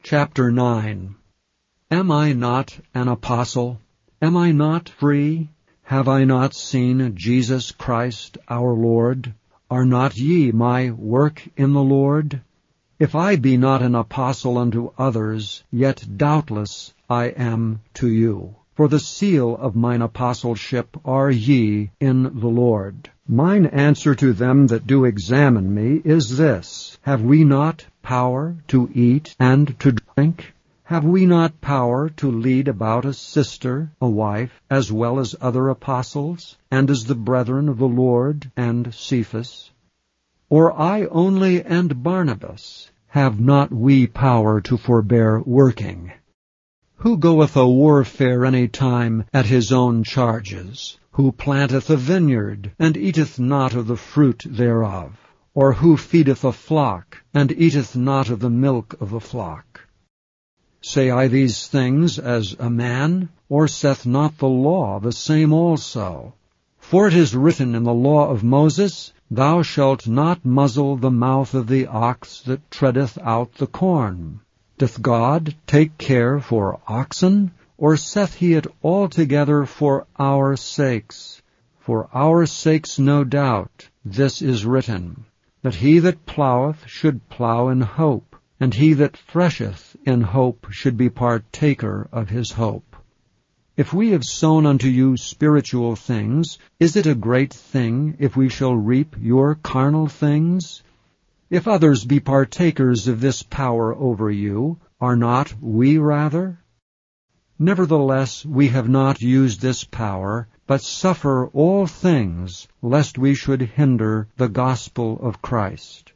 Chapter 9. Am I not an apostle? Am I not free? Have I not seen Jesus Christ our Lord? Are not ye my work in the Lord? If I be not an apostle unto others, yet doubtless I am to you. For the seal of mine apostleship are ye in the Lord. Mine answer to them that do examine me is this: Have we not power to eat and to drink? Have we not power to lead about a sister, a wife, as well as other apostles, and as the brethren of the Lord and Cephas? Or I only and Barnabas? Have not we power to forbear working? Who goeth a warfare any time at his own charges? Who planteth a vineyard, and eateth not of the fruit thereof? Or who feedeth a flock, and eateth not of the milk of the flock? Say I these things as a man, or saith not the law the same also? For it is written in the law of Moses, Thou shalt not muzzle the mouth of the ox that treadeth out the corn. Doth God take care for oxen, or saith he it altogether for our sakes? For our sakes, no doubt, this is written, that he that ploweth should plow in hope, and he that thresheth in hope should be partaker of his hope. If we have sown unto you spiritual things, is it a great thing if we shall reap your carnal things? If others be partakers of this power over you, are not we rather? Nevertheless, we have not used this power, but suffer all things, lest we should hinder the gospel of Christ.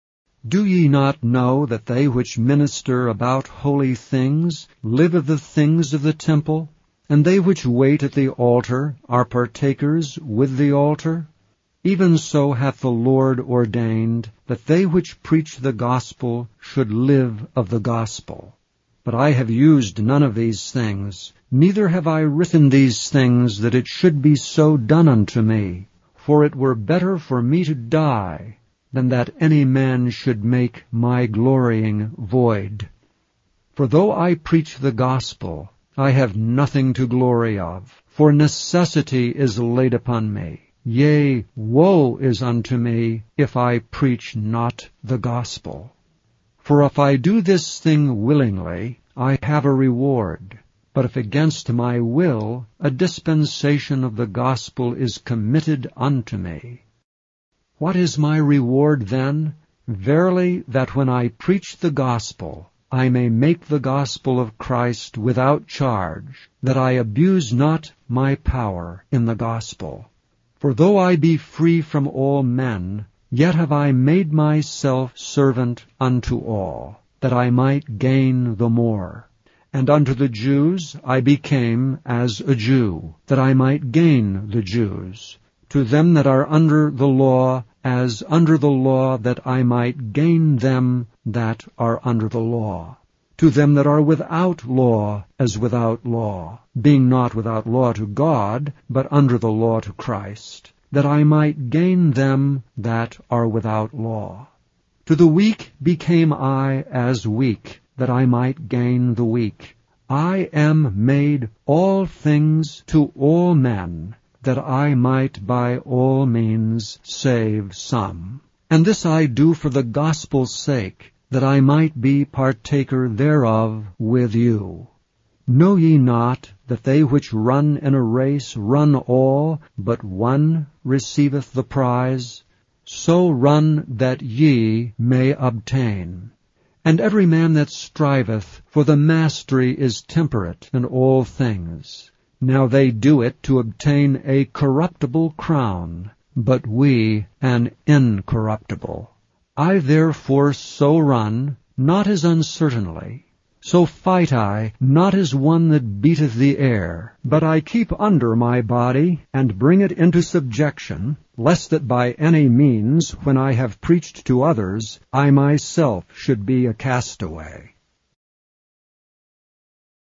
Do ye not know that they which minister about holy things live of the things of the temple, and they which wait at the altar are partakers with the altar? Even so hath the Lord ordained that they which preach the gospel should live of the gospel. But I have used none of these things, neither have I written these things that it should be so done unto me. For it were better for me to die, than that any man should make my glorying void. For though I preach the gospel, I have nothing to glory of, for necessity is laid upon me. Yea, woe is unto me, if I preach not the gospel. For if I do this thing willingly, I have a reward. But if against my will, a dispensation of the gospel is committed unto me. What is my reward then? Verily, that when I preach the gospel, I may make the gospel of Christ without charge, that I abuse not my power in the gospel. For though I be free from all men, yet have I made myself servant unto all, that I might gain the more. And unto the Jews I became as a Jew, that I might gain the Jews. To them that are under the law, as under the law, that I might gain them that are under the law. To them that are without law, as without law, being not without law to God, but under the law to Christ, that I might gain them that are without law. To the weak became I as weak, that I might gain the weak. I am made all things to all men, that I might by all means save some. And this I do for the gospel's sake, that I might be partaker thereof with you. Know ye not that they which run in a race run all, but one receiveth the prize? So run that ye may obtain. And every man that striveth for the mastery is temperate in all things. Now they do it to obtain a corruptible crown, but we an incorruptible. I therefore so run, not as uncertainly. So fight I, not as one that beateth the air, but I keep under my body, and bring it into subjection, lest that by any means, when I have preached to others, I myself should be a castaway.